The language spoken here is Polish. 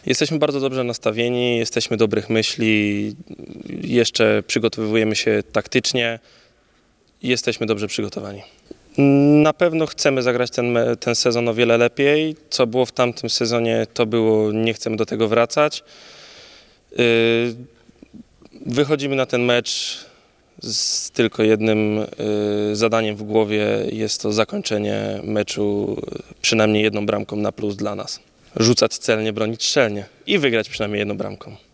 Jesteśmy bardzo dobrze nastawieni, jesteśmy dobrych myśli, jeszcze przygotowujemy się taktycznie i jesteśmy dobrze przygotowani. Na pewno chcemy zagrać ten sezon o wiele lepiej. Co było w tamtym sezonie, to było, nie chcemy do tego wracać. Wychodzimy na ten mecz z tylko jednym zadaniem w głowie, jest to zakończenie meczu przynajmniej jedną bramką na plus dla nas. Rzucać celnie, bronić szczelnie i wygrać przynajmniej jedną bramką.